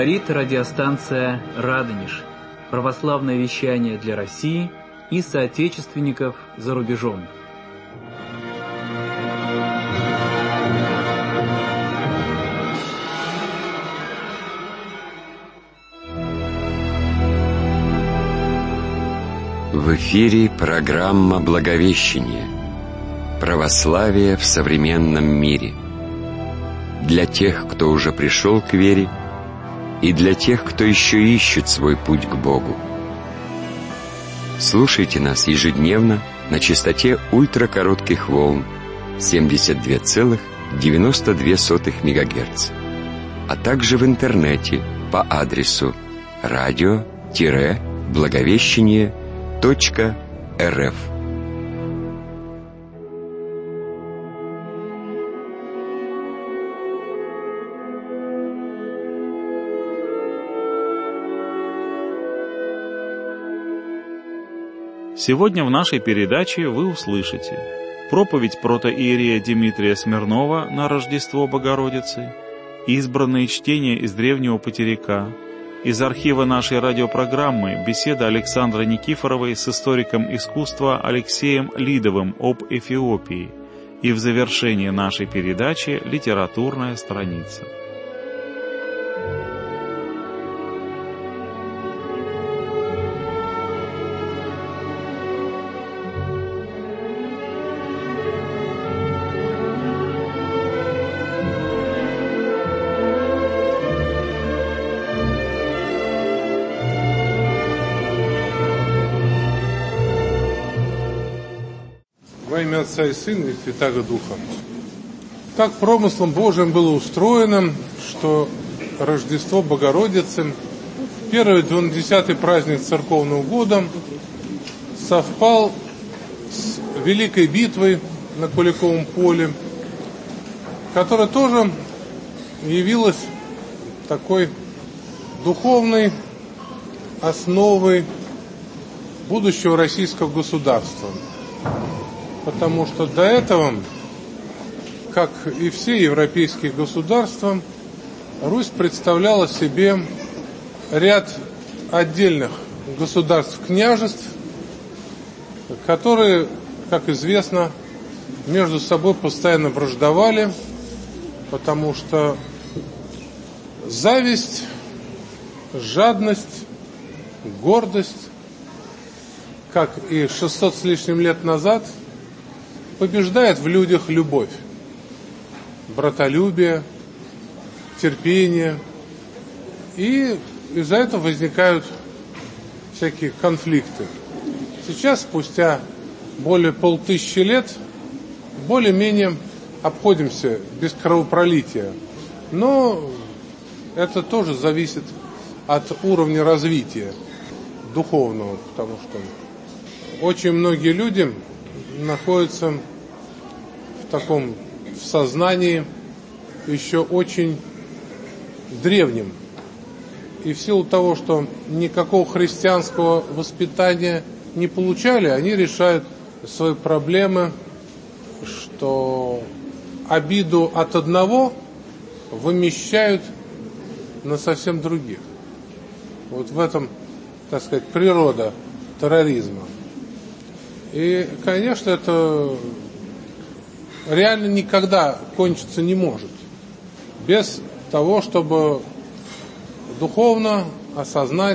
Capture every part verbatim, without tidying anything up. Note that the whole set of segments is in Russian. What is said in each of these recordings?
Говорит радиостанция «Радонеж». Православное вещание для России и соотечественников за рубежом. В эфире программа «Благовещение. Православие в современном мире». Для тех, кто уже пришел к вере, и для тех, кто еще ищет свой путь к Богу. Слушайте нас ежедневно на частоте ультракоротких волн семьдесят два целых девяносто две сотых мегагерца, а также в интернете по адресу радио-благовещение точка рф. Сегодня в нашей передаче вы услышите проповедь протоиерея Дмитрия Смирнова на Рождество Богородицы, избранные чтения из Древнего Патерика, из архива нашей радиопрограммы беседа Александры Никифоровой с историком искусства Алексеем Лидовым об Эфиопии, и в завершении нашей передачи литературная страница. Во имя Отца и Сына и Святаго Духа. Так промыслом Божиим было устроено, что Рождество Богородицы, первый двунадесятый праздник церковного года, совпал с великой битвой на Куликовом поле, которая тоже явилась такой духовной основой будущего российского государства. Потому что до этого, как и все европейские государства, Русь представляла себе ряд отдельных государств-княжеств, которые, как известно, между собой постоянно враждовали, потому что зависть, жадность, гордость, как и шестьсот с лишним лет назад, побеждает в людях любовь, братолюбие, терпение. И из-за этого возникают всякие конфликты. Сейчас, спустя более полтысячи лет, более-менее обходимся без кровопролития. Но это тоже зависит от уровня развития духовного, потому что очень многие люди находятся в таком в сознании еще очень древнем. И в силу того, что никакого христианского воспитания не получали, они решают свои проблемы, что обиду от одного вымещают на совсем других. Вот в этом, так сказать, природа терроризма. И, конечно, это реально никогда кончиться не может без того, чтобы духовно осознать,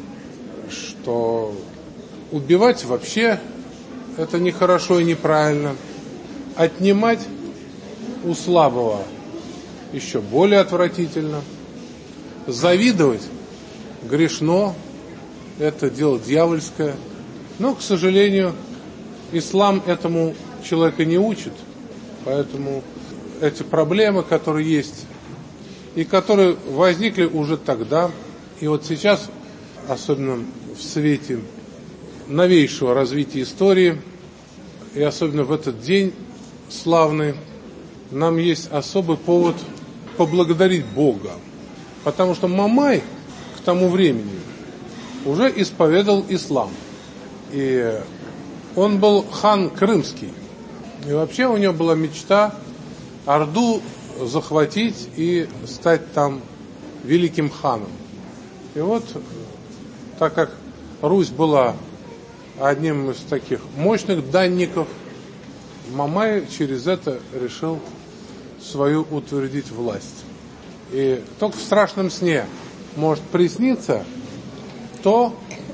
что убивать вообще это нехорошо и неправильно, отнимать у слабого еще более отвратительно, завидовать грешно, это дело дьявольское, но, к сожалению, ислам этому человека не учит, поэтому эти проблемы, которые есть, и которые возникли уже тогда, и вот сейчас, особенно в свете новейшего развития истории, и особенно в этот день славный, нам есть особый повод поблагодарить Бога, потому что Мамай к тому времени уже исповедовал ислам, и он был хан крымский. И вообще у него была мечта Орду захватить и стать там великим ханом. И вот, так как Русь была одним из таких мощных данников, Мамай через это решил свою утвердить власть. И только в страшном сне может присниться то,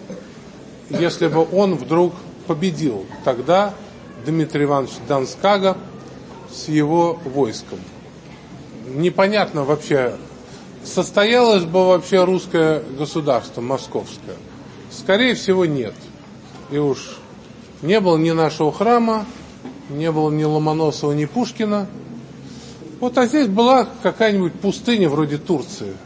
если бы он вдруг победил тогда Дмитрий Иванович Донскага с его войском. Непонятно вообще, состоялось бы вообще русское государство московское. Скорее всего, нет. И уж не было ни нашего храма, не было ни Ломоносова, ни Пушкина. Вот, а здесь была какая-нибудь пустыня вроде Турции.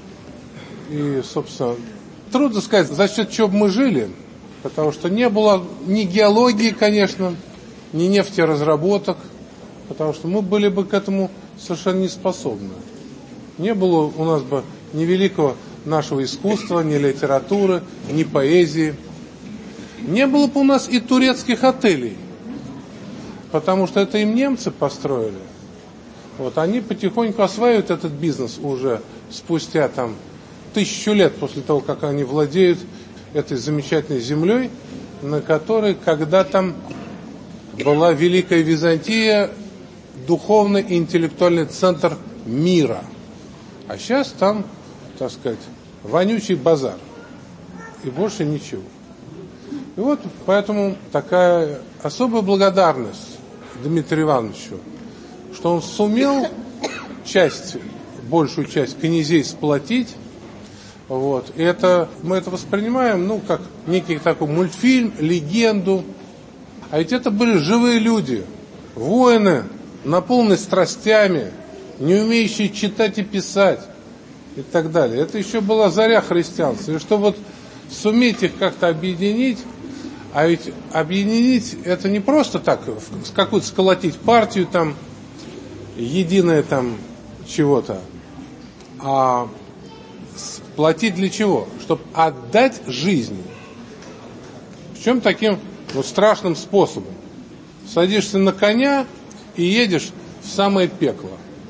И, собственно, трудно сказать, за счет чего мы жили, потому что не было ни геологии, конечно, ни нефтеразработок, потому что мы были бы к этому совершенно не способны. Не было у нас бы ни великого нашего искусства, ни литературы, ни поэзии. Не было бы у нас и турецких отелей, потому что это им немцы построили. Вот, они потихоньку осваивают этот бизнес уже спустя там тысячу лет после того, как они владеют этой замечательной землей, на которой когда-то была Великая Византия, духовный и интеллектуальный центр мира. А сейчас там, так сказать, вонючий базар. И больше ничего. И вот поэтому такая особая благодарность Дмитрию Ивановичу, что он сумел часть, большую часть князей сплотить. Вот. И это, мы это воспринимаем, ну, как некий такой мультфильм, легенду. А ведь это были живые люди, воины, наполненные страстями, не умеющие читать и писать и так далее. Это еще была заря христианства. И чтобы вот суметь их как-то объединить, а ведь объединить это не просто так, какую-то сколотить партию там, единое там чего-то, а платить для чего? Чтобы отдать жизнь. Причем таким вот страшным способом. Садишься на коня и едешь в самое пекло.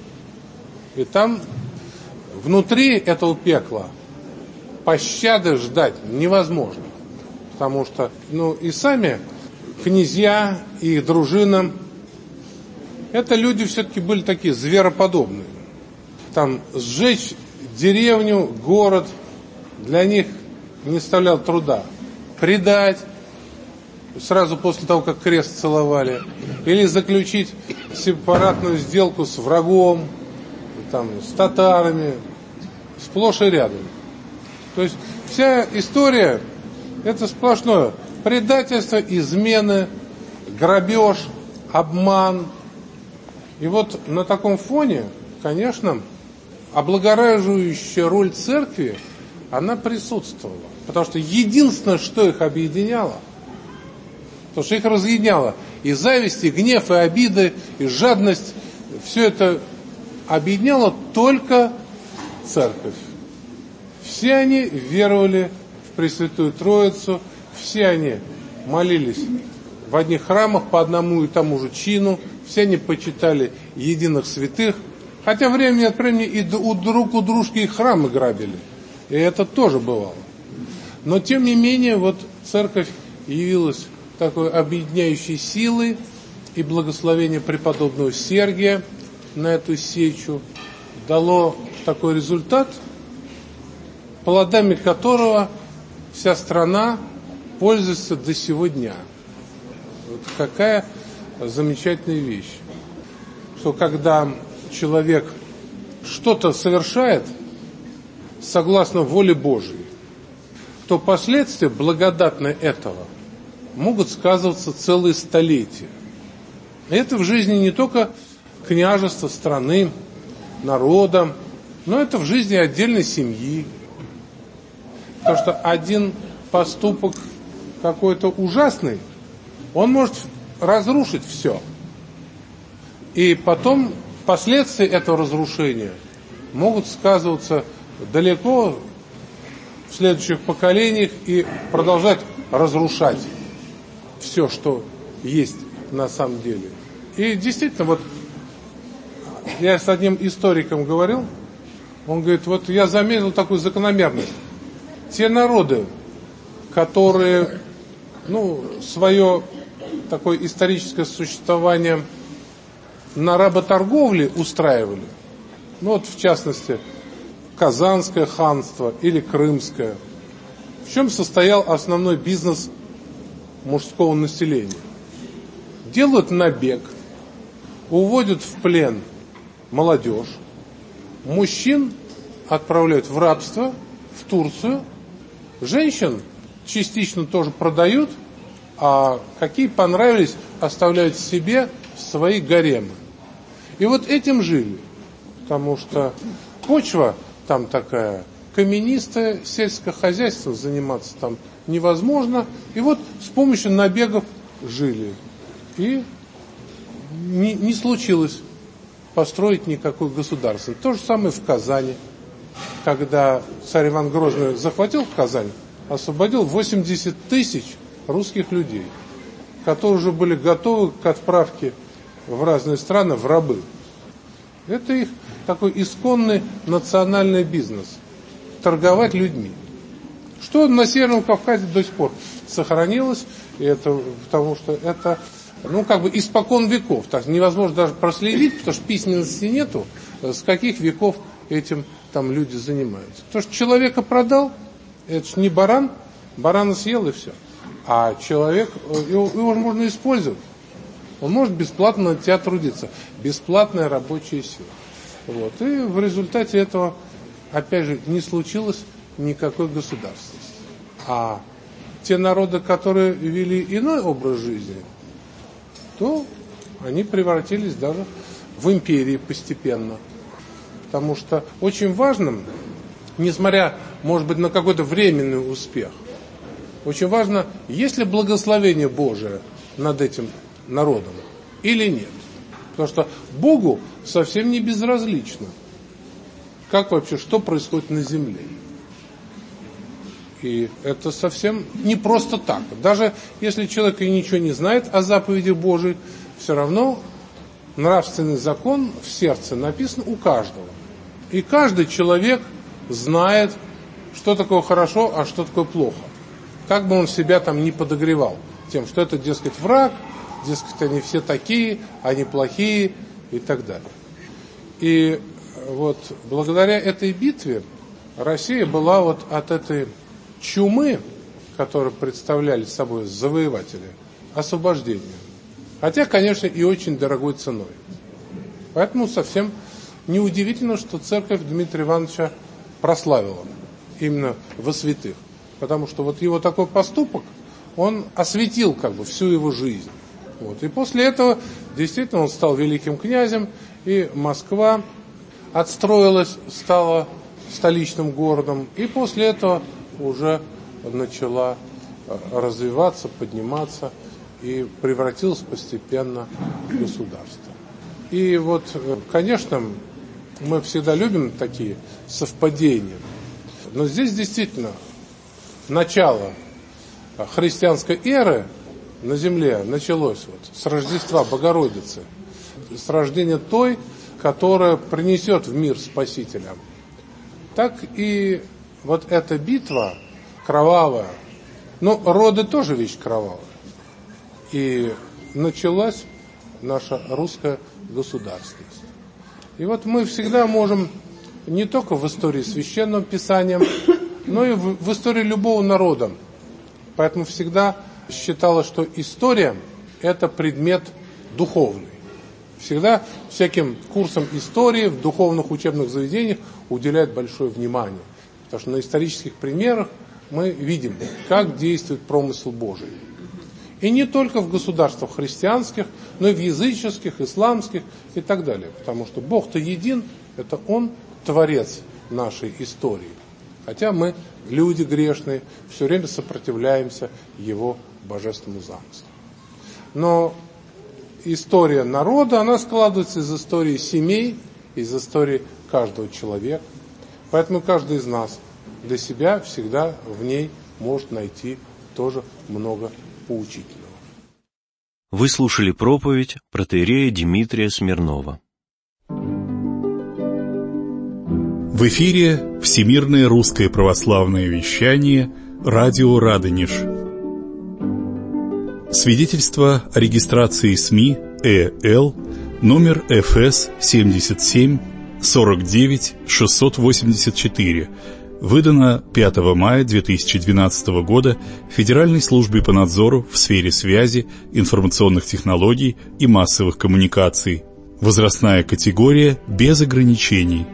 И там внутри этого пекла пощады ждать невозможно. Потому что, ну, и сами князья, и их дружина, это люди все-таки были такие звероподобные. Там сжечь деревню, город для них не составлял труда. Предать сразу после того, как крест целовали, или заключить сепаратную сделку с врагом, там, с татарами, сплошь и рядом. То есть вся история — это сплошное предательство, измены, грабеж, обман. И вот на таком фоне, конечно, облагораживающая роль церкви, она присутствовала. Потому что единственное, что их объединяло, то, что их разъединяло, и зависть, и гнев, и обиды, и жадность, все это объединяло только церковь. Все они веровали в Пресвятую Троицу, все они молились в одних храмах по одному и тому же чину, все они почитали единых святых, хотя время от времени и у друг у дружки и храмы грабили, и это тоже бывало. Но тем не менее, вот церковь явилась такой объединяющей силой, и благословение преподобного Сергия на эту сечу дало такой результат, плодами которого вся страна пользуется до сего дня. Вот какая замечательная вещь, что когда человек что-то совершает согласно воле Божией, то последствия благодатные этого могут сказываться целые столетия. И это в жизни не только княжества, страны, народа, но это в жизни отдельной семьи. Потому что один поступок какой-то ужасный, он может разрушить все. И потом последствия этого разрушения могут сказываться далеко в следующих поколениях и продолжать разрушать все, что есть на самом деле. И действительно, вот я с одним историком говорил, Он говорит, вот я заметил такую закономерность. Те народы, которые, ну, свое такое историческое существование на работорговле устраивали, ну вот в частности Казанское ханство или Крымское, в чем состоял основной бизнес мужского населения? Делают набег, уводят в плен молодежь, мужчин отправляют в рабство, в Турцию, женщин частично тоже продают, а какие понравились, оставляют себе в свои гаремы. И вот этим жили, потому что почва там такая каменистая, сельское хозяйство заниматься там невозможно. И вот с помощью набегов жили. И не, не случилось построить никакое государство. То же самое в Казани. Когда царь Иван Грозный захватил Казань, освободил восемьдесят тысяч русских людей, которые уже были готовы к отправке в разные страны в рабы. Это их такой исконный национальный бизнес. Торговать людьми. Что на Северном Кавказе до сих пор сохранилось, и это потому что это, ну, как бы испокон веков. Так невозможно даже проследить, потому что письменности нету, с каких веков этим там люди занимаются. То, что человека продал, это же не баран, барана съел и все. А человек, его, его же можно использовать. Он может бесплатно на тебя трудиться. Бесплатная рабочая сила. Вот. И в результате этого, опять же, не случилось никакой государственности. А те народы, которые вели иной образ жизни, то они превратились даже в империи постепенно. Потому что очень важным, несмотря, может быть, на какой-то временный успех, очень важно, есть ли благословение Божие над этим народом или нет. Потому что Богу совсем не безразлично, как вообще, что происходит на земле. И это совсем не просто так. Даже если человек и ничего не знает о заповеди Божией, все равно нравственный закон в сердце написан у каждого. И каждый человек знает, что такое хорошо, а что такое плохо. Как бы он себя там не подогревал тем, что это, дескать, враг, дескать, они все такие, они плохие и так далее. И вот благодаря этой битве Россия была вот от этой чумы, которую представляли собой завоеватели, освобождением. Хотя, конечно, и очень дорогой ценой. Поэтому совсем неудивительно, что церковь Дмитрия Ивановича прославила именно во святых. Потому что вот его такой поступок, он осветил как бы всю его жизнь. Вот. И после этого действительно он стал великим князем, и Москва отстроилась, стала столичным городом, и после этого уже начала развиваться, подниматься и превратилась постепенно в государство. И вот, конечно, мы всегда любим такие совпадения, но здесь действительно начало христианской эры на земле началось вот с Рождества Богородицы, с рождения той, которая принесет в мир Спасителя. Так и вот эта битва кровавая, но роды тоже вещь кровавая. И началась наша русская государственность. И вот мы всегда можем не только в истории Священного Писания, но и в, в истории любого народа. Поэтому всегда считалось, что история – это предмет духовный. Всегда всяким курсам истории в духовных учебных заведениях уделяют большое внимание. Потому что на исторических примерах мы видим, как действует промысел Божий. И не только в государствах христианских, но и в языческих, исламских и так далее. Потому что Бог-то един, это Он творец нашей истории. Хотя мы, люди грешные, все время сопротивляемся Его божественному замыслу. Но история народа, она складывается из истории семей, из истории каждого человека. Поэтому каждый из нас для себя всегда в ней может найти тоже много поучительного. Вы слушали проповедь протоиерея Дмитрия Смирнова. В эфире Всемирное русское православное вещание «Радио Радонеж». Свидетельство о регистрации СМИ ЭЛ номер эф эс семьдесят семь сорок девять шестьсот восемьдесят четыре, выдано пятого мая две тысячи двенадцатого года Федеральной службе по надзору в сфере связи, информационных технологий и массовых коммуникаций. Возрастная категория без ограничений.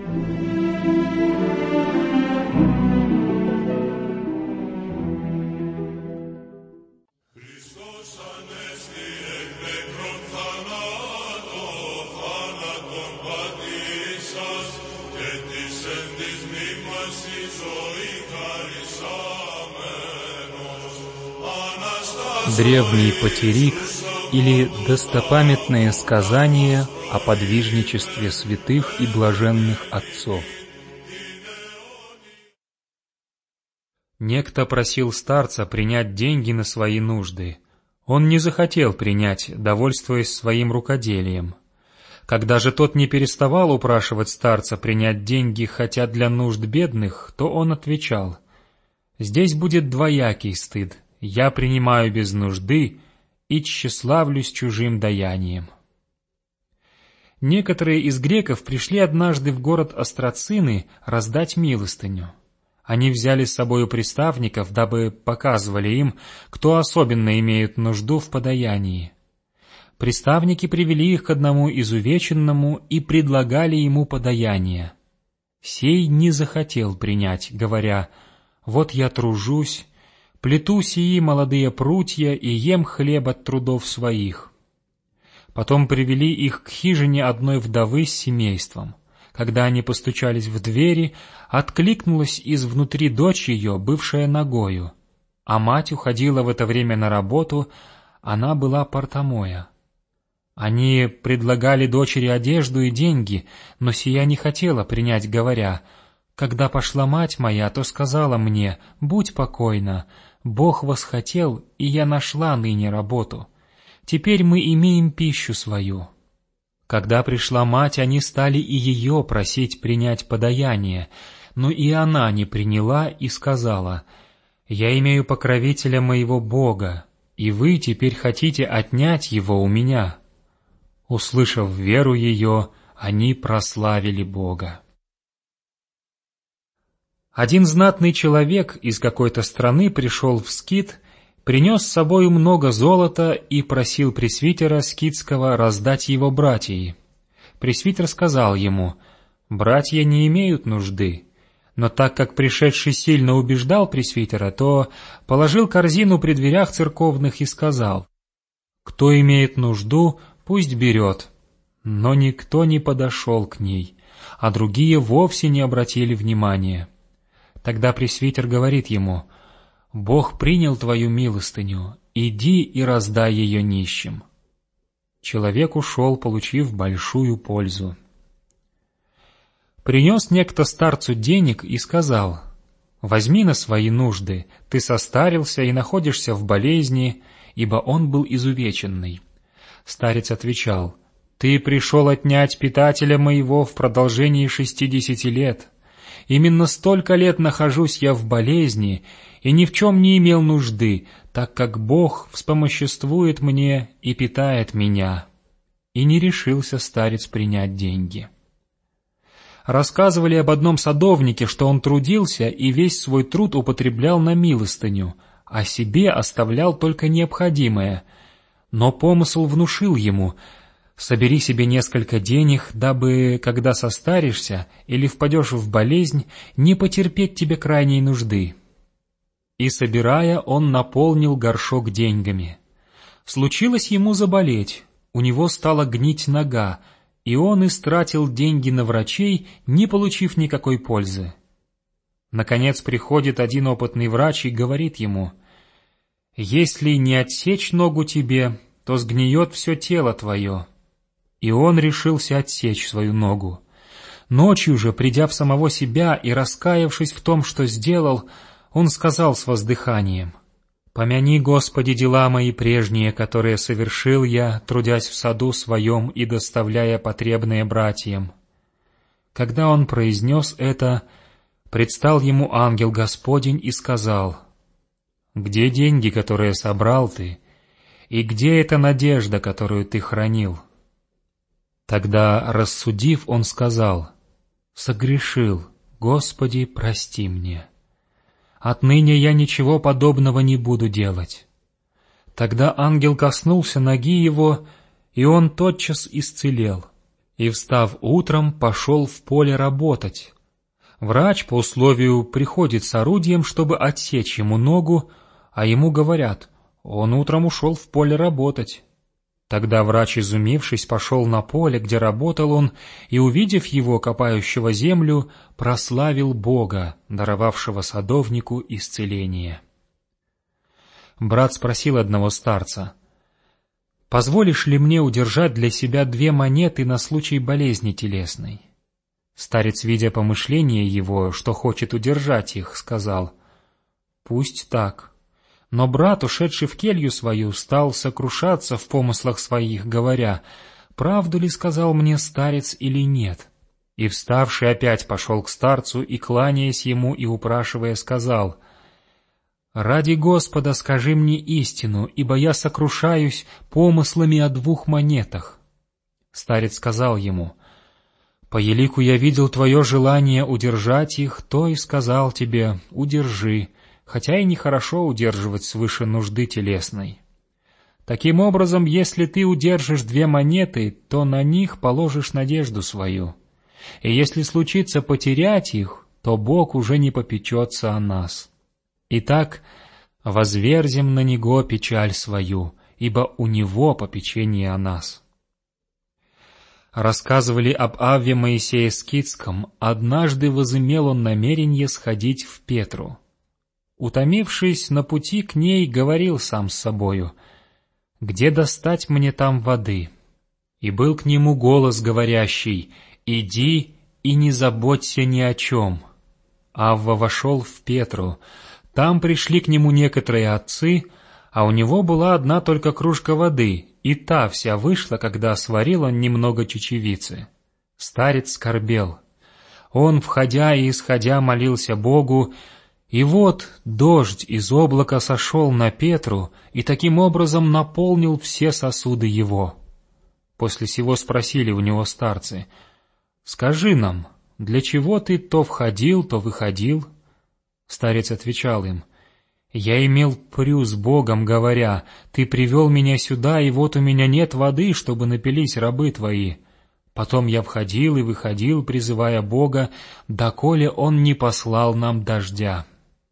Древний потерик или достопамятные сказания о подвижничестве святых и блаженных отцов. Некто просил старца принять деньги на свои нужды. Он не захотел принять, довольствуясь своим рукоделием. Когда же тот не переставал упрашивать старца принять деньги, хотя для нужд бедных, то он отвечал: «Здесь будет двоякий стыд. Я принимаю без нужды и тщеславлюсь чужим даянием». Некоторые из греков пришли однажды в город Острацины раздать милостыню. Они взяли с собою приставников, дабы показывали им, кто особенно имеет нужду в подаянии. Приставники привели их к одному изувеченному и предлагали ему подаяние. Сей не захотел принять, говоря: «Вот я тружусь, плету сии молодые прутья и ем хлеб от трудов своих». Потом привели их к хижине одной вдовы с семейством. Когда они постучались в двери, откликнулась изнутри дочь ее, бывшая нагою, а мать уходила в это время на работу, она была портомоя. Они предлагали дочери одежду и деньги, но сия не хотела принять, говоря: «Когда пошла мать моя, то сказала мне: будь покойна, Бог восхотел, и я нашла ныне работу. Теперь мы имеем пищу свою». Когда пришла мать, они стали и ее просить принять подаяние, но и она не приняла и сказала: «Я имею покровителя моего Бога, и вы теперь хотите отнять его у меня». Услышав веру ее, они прославили Бога. Один знатный человек из какой-то страны пришел в Скит, принес с собою много золота и просил пресвитера скитского раздать его братьям. Пресвитер сказал ему: «Братья не имеют нужды». Но так как пришедший сильно убеждал пресвитера, то положил корзину при дверях церковных и сказал: «Кто имеет нужду, пусть берет». Но никто не подошел к ней, а другие вовсе не обратили внимания. Тогда пресвитер говорит ему: «Бог принял твою милостыню, иди и раздай ее нищим». Человек ушел, получив большую пользу. Принес некто старцу денег и сказал: «Возьми на свои нужды, ты состарился и находишься в болезни», ибо он был изувеченный. Старец отвечал: «Ты пришел отнять питателя моего в продолжении шестидесяти лет. Именно столько лет нахожусь я в болезни и ни в чем не имел нужды, так как Бог вспомоществует мне и питает меня». И не решился старец принять деньги. Рассказывали об одном садовнике, что он трудился и весь свой труд употреблял на милостыню, а себе оставлял только необходимое. Но помысл внушил ему: собери себе несколько денег, дабы, когда состаришься или впадешь в болезнь, не потерпеть тебе крайней нужды. И, собирая, он наполнил горшок деньгами. Случилось ему заболеть, у него стала гнить нога, и он истратил деньги на врачей, не получив никакой пользы. Наконец приходит один опытный врач и говорит ему: «Если не отсечь ногу тебе, то сгниет все тело твое». И он решился отсечь свою ногу. Ночью же, придя в самого себя и раскаявшись в том, что сделал, он сказал с воздыханием: «Помяни, Господи, дела мои прежние, которые совершил я, трудясь в саду своем и доставляя потребное братьям». Когда он произнес это, предстал ему ангел Господень и сказал: «Где деньги, которые собрал ты, и где эта надежда, которую ты хранил?» Тогда, рассудив, он сказал: «Согрешил, Господи, прости мне. Отныне я ничего подобного не буду делать». Тогда ангел коснулся ноги его, и он тотчас исцелел, и, встав утром, пошел в поле работать. Врач по условию приходит с орудием, чтобы отсечь ему ногу, а ему говорят: он утром ушел в поле работать. Тогда врач, изумившись, пошел на поле, где работал он, и, увидев его, копающего землю, прославил Бога, даровавшего садовнику исцеление. Брат спросил одного старца: «Позволишь ли мне удержать для себя две монеты на случай болезни телесной?» Старец, видя помышление его, что хочет удержать их, сказал: «Пусть так». Но брат, ушедший в келью свою, стал сокрушаться в помыслах своих, говоря: «Правду ли сказал мне старец или нет?» И, вставший, опять пошел к старцу и, кланяясь ему и упрашивая, сказал: «Ради Господа скажи мне истину, ибо я сокрушаюсь помыслами о двух монетах». Старец сказал ему: «По елику я видел твое желание удержать их, то и сказал тебе: удержи, хотя и нехорошо удерживать свыше нужды телесной. Таким образом, если ты удержишь две монеты, то на них положишь надежду свою. И если случится потерять их, то Бог уже не попечется о нас. Итак, возверзем на Него печаль свою, ибо у Него попечение о нас». Рассказывали об Авве Моисее Скитском, однажды возымел он намерение сходить в Петру. Утомившись на пути к ней, говорил сам с собою: «Где достать мне там воды?» И был к нему голос, говорящий: «Иди и не заботься ни о чем». Авва вошел в Петру. Там пришли к нему некоторые отцы, а у него была одна только кружка воды, и та вся вышла, когда сварил он немного чечевицы. Старец скорбел. Он, входя и исходя, молился Богу, и вот дождь из облака сошел на Петру и таким образом наполнил все сосуды его. После сего спросили у него старцы: «Скажи нам, для чего ты то входил, то выходил?» Старец отвечал им: «Я имел прю с Богом, говоря: ты привел меня сюда, и вот у меня нет воды, чтобы напились рабы твои. Потом я входил и выходил, призывая Бога, доколе Он не послал нам дождя».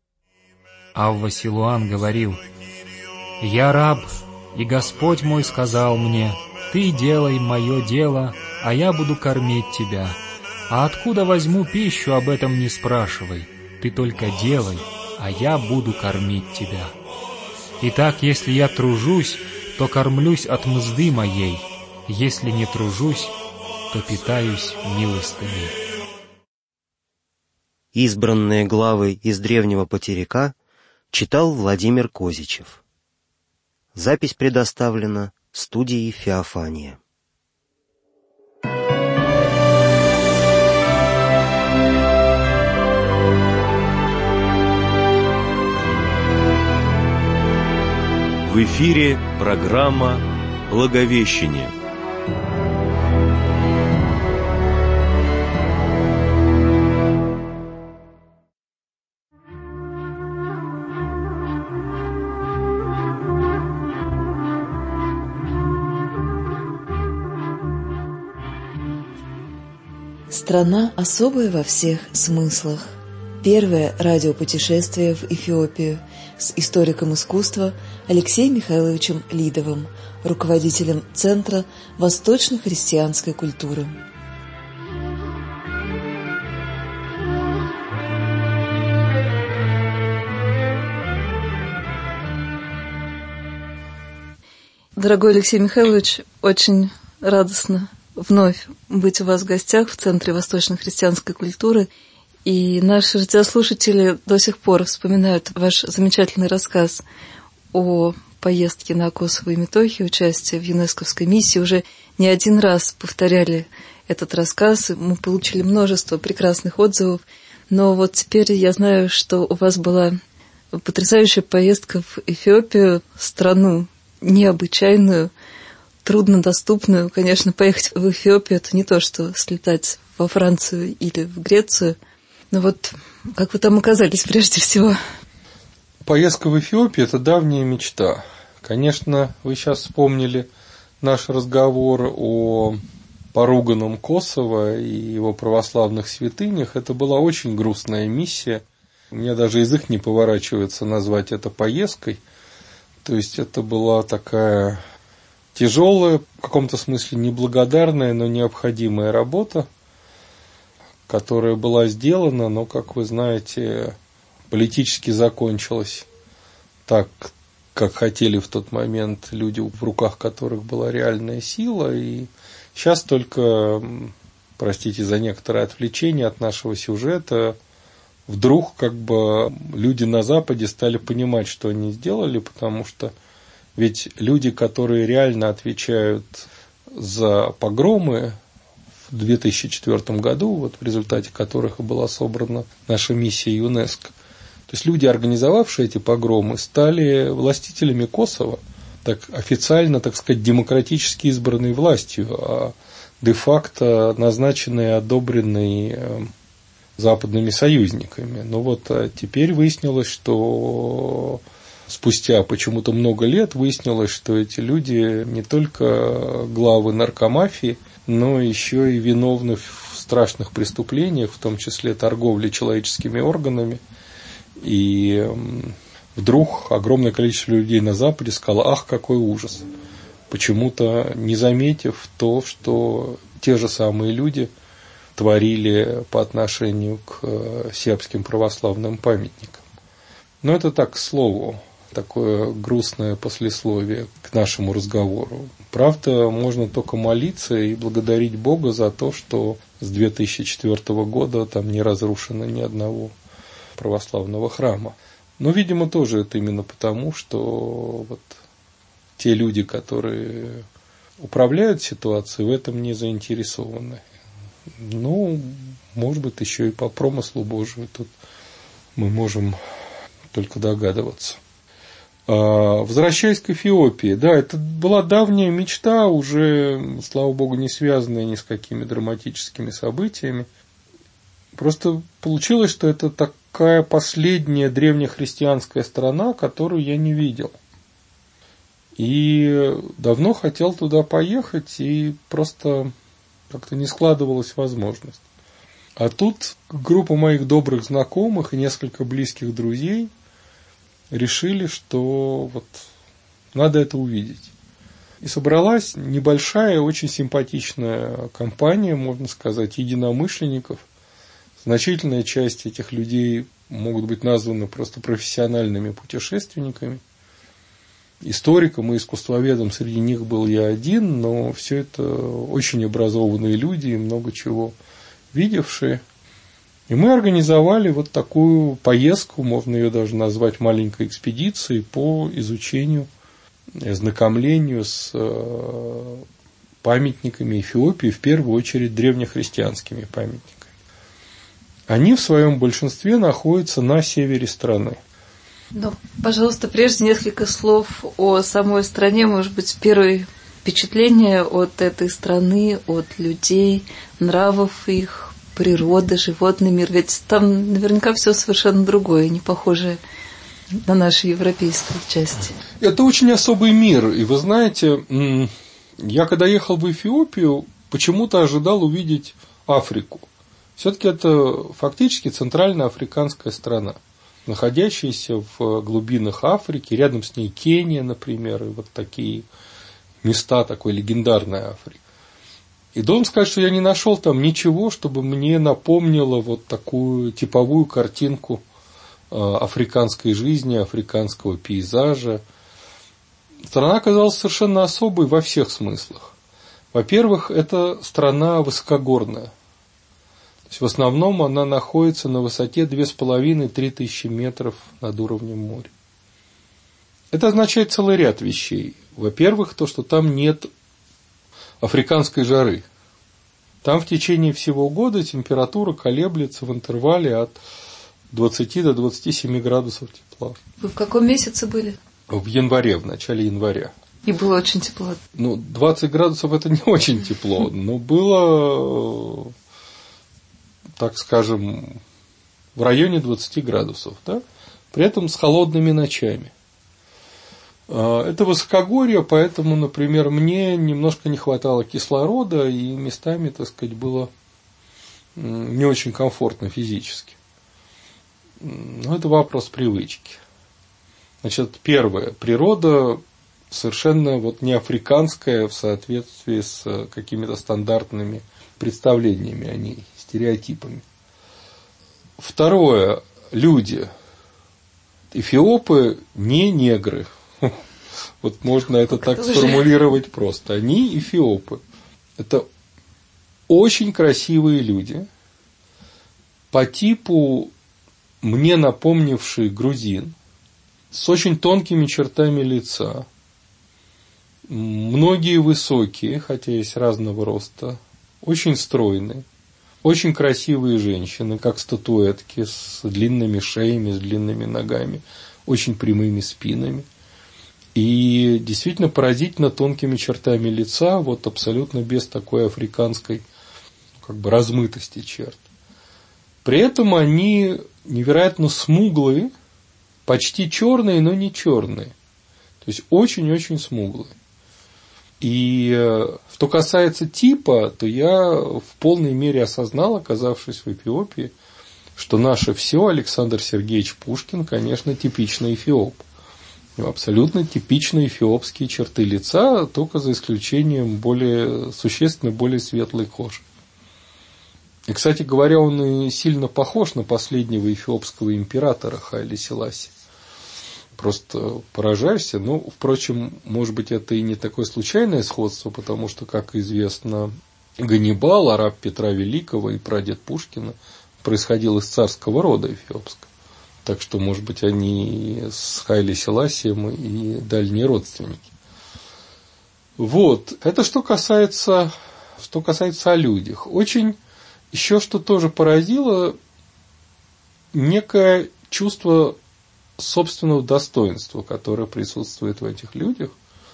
Авва Силуан говорил: «Я раб, и Господь мой сказал мне: ты делай мое дело, а я буду кормить тебя. А откуда возьму пищу, об этом не спрашивай. Ты только делай, а я буду кормить тебя. Итак, если я тружусь, то кормлюсь от мзды моей, если не тружусь, то питаюсь милостыней». Избранные главы из древнего потеряка читал Владимир Козичев. Запись предоставлена студией «Феофания». В эфире программа «Благовещение». Страна особая во всех смыслах. Первое радиопутешествие в Эфиопию с историком искусства Алексеем Михайловичем Лидовым, руководителем Центра восточно-христианской культуры. Дорогой Алексей Михайлович, очень радостно вновь быть у вас в гостях в Центре восточно-христианской культуры. И наши радиослушатели до сих пор вспоминают ваш замечательный рассказ о поездке на Косово и Метохию, участие в ЮНЕСКОвской миссии. Уже не один раз повторяли этот рассказ. Мы получили множество прекрасных отзывов. Но вот теперь я знаю, что у вас была потрясающая поездка в Эфиопию, страну необычайную, труднодоступную. Конечно, поехать в Эфиопию – это не то, что слетать во Францию или в Грецию. Но вот как вы там оказались прежде всего? Поездка в Эфиопию – это давняя мечта. Конечно, вы сейчас вспомнили наш разговор о поруганном Косово и его православных святынях. Это была очень грустная миссия. У меня даже язык не поворачивается назвать это поездкой. То есть это была такая тяжелая, в каком-то смысле неблагодарная, но необходимая работа, которая была сделана, но, как вы знаете, политически закончилась так, как хотели в тот момент люди, в руках которых была реальная сила. И сейчас только, простите за некоторое отвлечение от нашего сюжета, вдруг как бы люди на Западе стали понимать, что они сделали, потому что ведь люди, которые реально отвечают за погромы в две тысячи четвёртом году, вот в результате которых и была собрана наша миссия ЮНЕСКО, то есть люди, организовавшие эти погромы, стали властителями Косово, так официально, так сказать, демократически избранной властью, а де-факто назначенной и одобренной западными союзниками. Но вот теперь выяснилось, что спустя почему-то много лет выяснилось, что эти люди не только главы наркомафии, но еще и виновны в страшных преступлениях, в том числе торговле человеческими органами. И вдруг огромное количество людей на Западе сказало: ах, какой ужас, почему-то не заметив то, что те же самые люди творили по отношению к сербским православным памятникам. Но это так, к слову, такое грустное послесловие к нашему разговору. Правда, можно только молиться и благодарить Бога за то, что с две тысячи четвёртого года там не разрушено ни одного православного храма. Но, видимо, тоже это именно потому, что вот те люди, которые управляют ситуацией, в этом не заинтересованы. Ну, может быть, еще и по промыслу Божию тут мы можем только догадываться. Возвращаясь к Эфиопии, да, это была давняя мечта, уже, слава Богу, не связанная ни с какими драматическими событиями. Просто получилось, что это такая последняя древнехристианская страна, которую я не видел. И давно хотел туда поехать, и просто как-то не складывалась возможность. А тут группа моих добрых знакомых и несколько близких друзей решили, что вот надо это увидеть. И собралась небольшая, очень симпатичная компания, можно сказать, единомышленников. Значительная часть этих людей могут быть названы просто профессиональными путешественниками. Историком и искусствоведом среди них был я один, но все это очень образованные люди и много чего видевшие. И мы организовали вот такую поездку, можно ее даже назвать маленькой экспедицией по изучению, ознакомлению с памятниками Эфиопии, в первую очередь древнехристианскими памятниками. Они в своем большинстве находятся на севере страны. Ну, пожалуйста, прежде несколько слов о самой стране, может быть, первые впечатления от этой страны, от людей, нравов их, природы, животный мир. Ведь там наверняка все совершенно другое, не похожее на наши европейские части. Это очень особый мир. И вы знаете, я когда ехал в Эфиопию, почему-то ожидал увидеть Африку. Все-таки это фактически центральноафриканская страна, находящаяся в глубинах Африки, рядом с ней Кения, например, и вот такие места такой легендарной Африки. И должен сказать, что я не нашел там ничего, чтобы мне напомнило вот такую типовую картинку африканской жизни, африканского пейзажа. Страна оказалась совершенно особой во всех смыслах. Во-первых, это страна высокогорная. То есть в основном она находится на высоте две с половиной - три тысячи метров над уровнем моря. Это означает целый ряд вещей. Во-первых, то, что там нет африканской жары. Там в течение всего года температура колеблется в интервале от двадцати до двадцати семи градусов тепла. Вы в каком месяце были? В январе, в начале января. И было очень тепло. Ну, двадцать градусов это не очень тепло, но было, так скажем, в районе двадцати градусов, да? При этом с холодными ночами. Это высокогорье, поэтому, например, мне немножко не хватало кислорода, и местами, так сказать, было не очень комфортно физически. Но это вопрос привычки. Значит, первое. Природа совершенно вот не африканская в соответствии с какими-то стандартными представлениями о ней, стереотипами. Второе. Люди. Эфиопы не негры. Вот можно это так сформулировать просто. Они эфиопы. Это очень красивые люди, по типу мне напомнивший грузин, с очень тонкими чертами лица. Многие высокие, хотя есть разного роста, очень стройные, очень красивые женщины, как статуэтки, с длинными шеями, с длинными ногами, очень прямыми спинами. И действительно поразительно тонкими чертами лица, вот абсолютно без такой африканской как бы размытости черт. При этом они невероятно смуглые, почти черные, но не черные. То есть очень-очень смуглые. И что касается типа, то я в полной мере осознал, оказавшись в Эфиопии, что наше все Александр Сергеевич Пушкин, конечно, типичный эфиоп. Абсолютно типичные эфиопские черты лица, только за исключением более, существенно более светлой кожи. И, кстати говоря, он и сильно похож на последнего эфиопского императора Хайли Селасси. Просто поражаешься. Ну, впрочем, может быть, это и не такое случайное сходство, потому что, как известно, Ганнибал, араб Петра Великого и прадед Пушкина, происходил из царского рода эфиопского. Так что, может быть, они с Хайли Селасием и дальние родственники. Вот. Это что касается, что касается о людях. Очень еще что тоже поразило, некое чувство собственного достоинства, которое присутствует в этих людях.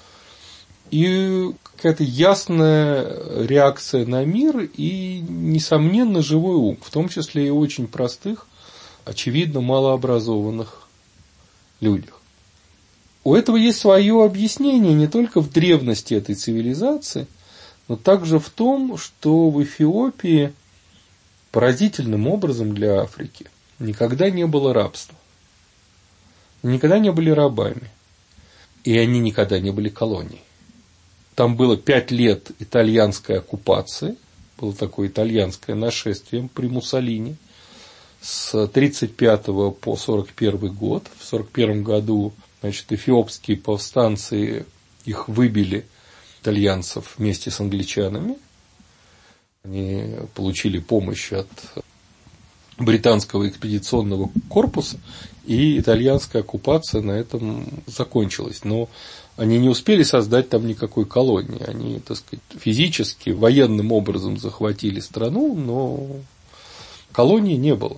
И какая-то ясная реакция на мир и, несомненно, живой ум, в том числе и очень простых, очевидно, малообразованных людях. У этого есть свое объяснение не только в древности этой цивилизации, но также в том, что в Эфиопии поразительным образом для Африки никогда не было рабства. Никогда не были рабами. И они никогда не были колонией. Там было пять лет итальянской оккупации, было такое итальянское нашествие при Муссолини. С тридцать пятого по сорок первый год. В сорок первом году, значит, эфиопские повстанцы их выбили, итальянцев, вместе с англичанами. Они получили помощь от британского экспедиционного корпуса, и итальянская оккупация на этом закончилась. Но они не успели создать там никакой колонии. Они, так сказать, физически, военным образом захватили страну, но колонии не было.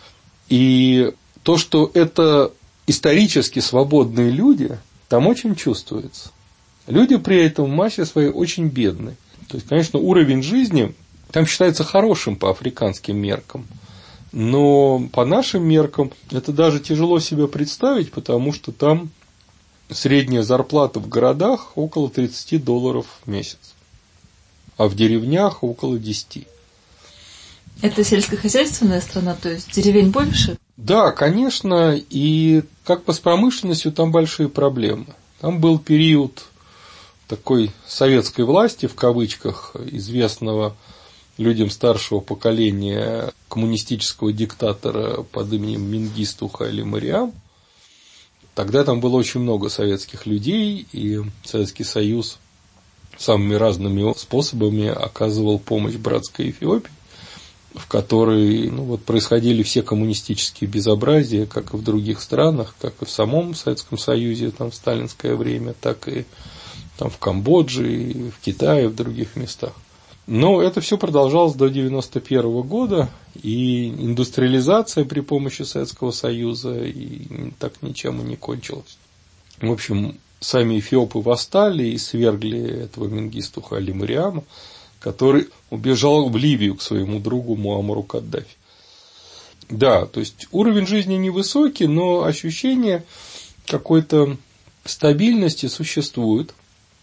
И то, что это исторически свободные люди, там очень чувствуется. Люди при этом в массе своей очень бедные. То есть, конечно, уровень жизни там считается хорошим по африканским меркам. Но по нашим меркам это даже тяжело себе представить, потому что там средняя зарплата в городах около тридцати долларов в месяц, а в деревнях около десяти. Это сельскохозяйственная страна, то есть деревень больше? Да, конечно, и как бы с промышленностью там большие проблемы. Там был период такой советской власти, в кавычках, известного людям старшего поколения коммунистического диктатора под именем Менгисту Хайли Мариам. Тогда там было очень много советских людей, и Советский Союз самыми разными способами оказывал помощь братской Эфиопии, в которой ну, вот, происходили все коммунистические безобразия, как и в других странах, как и в самом Советском Союзе там, в сталинское время, так и там, в Камбодже, и в Китае, и в других местах. Но это все продолжалось до девяносто первого года, и индустриализация при помощи Советского Союза и так ничем и не кончилась. В общем, сами эфиопы восстали и свергли этого Менгисту Хайли Мариама, который убежал в Ливию к своему другу Муаммару Каддафи. Да, то есть уровень жизни невысокий, но ощущение какой-то стабильности существует.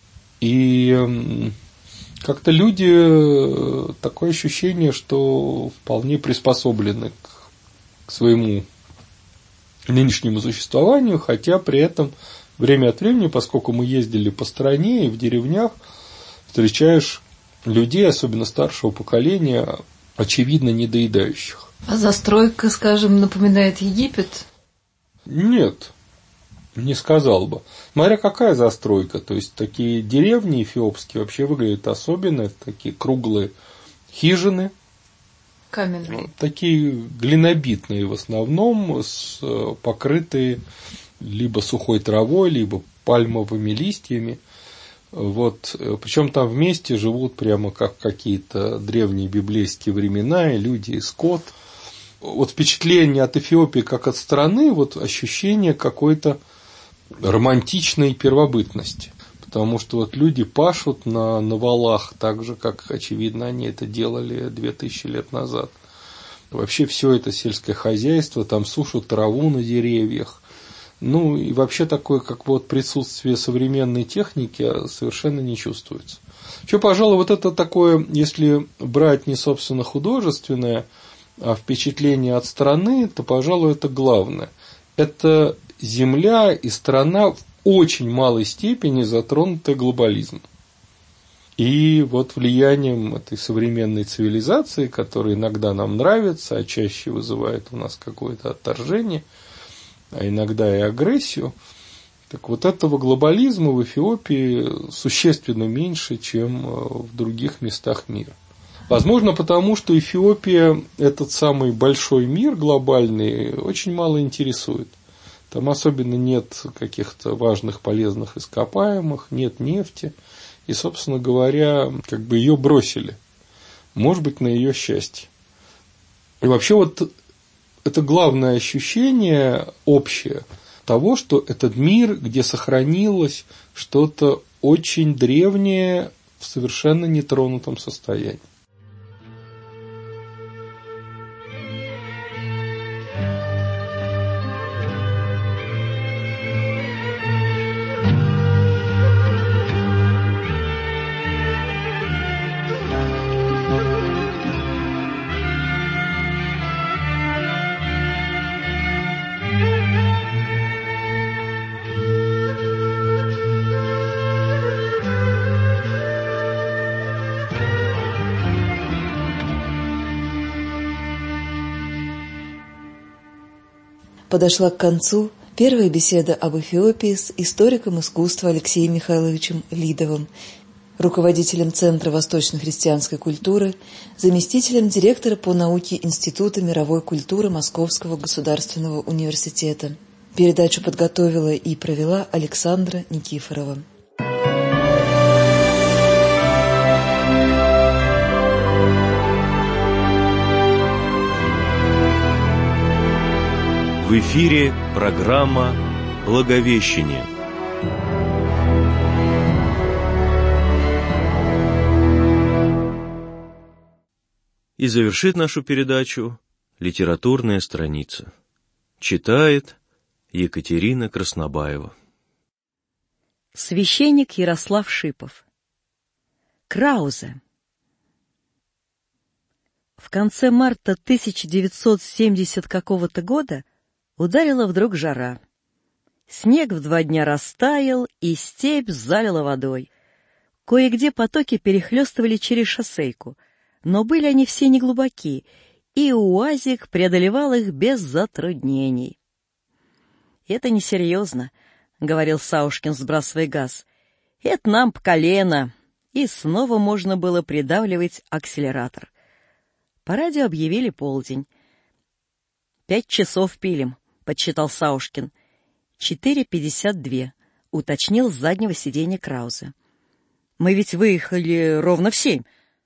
И как-то люди, такое ощущение, что вполне приспособлены к, к своему нынешнему существованию, хотя при этом время от времени, поскольку мы ездили по стране и в деревнях, встречаешь людей, особенно старшего поколения, очевидно недоедающих. А застройка, скажем, напоминает Египет? Нет, не сказал бы. Смотря какая застройка, то есть такие деревни эфиопские вообще выглядят особенно, такие круглые хижины. Каменные. Такие глинобитные в основном, с, покрытые либо сухой травой, либо пальмовыми листьями. Вот, причем там вместе живут прямо как какие-то древние библейские времена, и люди, и скот. Вот впечатление от Эфиопии как от страны, вот ощущение какой-то романтичной первобытности. Потому что вот люди пашут на, на валах так же, как, очевидно, они это делали две тысячи лет назад. Вообще все это сельское хозяйство, там сушат траву на деревьях. Ну и вообще такое, как вот присутствие современной техники совершенно не чувствуется. Еще, пожалуй, вот это такое, если брать не собственно художественное, а впечатление от страны, то, пожалуй, это главное. Это земля и страна в очень малой степени затронуты глобализмом. И вот влиянием этой современной цивилизации, которая иногда нам нравится, а чаще вызывает у нас какое-то отторжение, а иногда и агрессию, так вот этого глобализма в Эфиопии существенно меньше, чем в других местах мира. Возможно, потому что Эфиопия, этот самый большой мир глобальный, очень мало интересует. Там особенно нет каких-то важных полезных ископаемых, нет нефти. И, собственно говоря, как бы ее бросили. Может быть, на ее счастье. И вообще вот это главное ощущение общее того, что этот мир, где сохранилось что-то очень древнее в совершенно нетронутом состоянии. Подошла к концу первая беседа об Эфиопии с историком искусства Алексеем Михайловичем Лидовым, руководителем Центра восточно-христианской культуры, заместителем директора по науке Института мировой культуры Московского государственного университета. Передачу подготовила и провела Александра Никифорова. В эфире программа «Благовещение». И завершит нашу передачу литературная страница. Читает Екатерина Краснобаева. Священник Ярослав Шипов. Краузе. В конце марта тысяча девятьсот семидесятого какого-то года ударила вдруг жара. Снег в два дня растаял, и степь залила водой. Кое-где потоки перехлестывали через шоссейку, но были они все неглубоки, и УАЗик преодолевал их без затруднений. «Это несерьезно», — говорил Саушкин, сбрасывая газ. «Это нам по колено». И снова можно было придавливать акселератор. По радио объявили полдень. «Пять часов пилим», — подсчитал Саушкин. «Четыре пятьдесят два», — уточнил с заднего сиденья Краузе. «Мы ведь выехали ровно в семь»,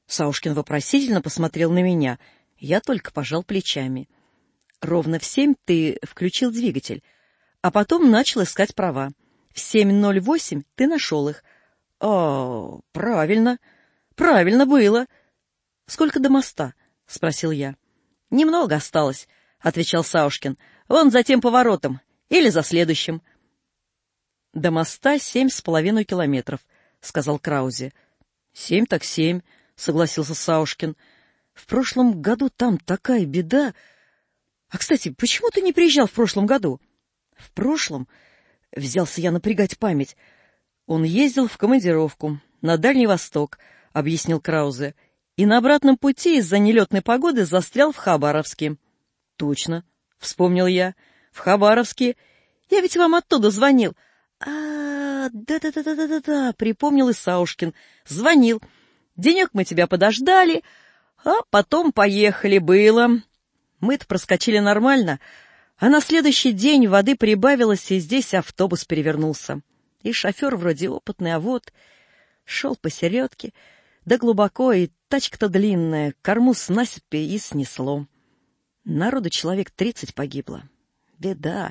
Саушкин вопросительно посмотрел на меня. Я только пожал плечами. Ровно в семь ты включил двигатель, а потом начал искать права. В семь ноль восемь ты нашел их. — О, правильно, правильно было. — Сколько до моста? — спросил я. — Немного осталось, — отвечал Саушкин. — Вон за тем поворотом или за следующим. — До моста семь с половиной километров, — сказал Краузе. — Семь так семь, — согласился Саушкин. — В прошлом году там такая беда. А, кстати, почему ты не приезжал в прошлом году? — В прошлом... Взялся я напрягать память. Он ездил в командировку на Дальний Восток, — объяснил Краузе, и на обратном пути из-за нелетной погоды застрял в Хабаровске. — Точно, — вспомнил я, — в Хабаровске. Я ведь вам оттуда звонил. — А, да-да-да-да-да-да, — припомнил и Саушкин. — Звонил. Денек мы тебя подождали, а потом поехали, было. Мы-то проскочили нормально, а на следующий день воды прибавилось, и здесь автобус перевернулся. И шофер вроде опытный, а вот шел посередке, да глубоко, и тачка-то длинная, корму с насыпи и снесло. Народу человек тридцать погибло. Беда.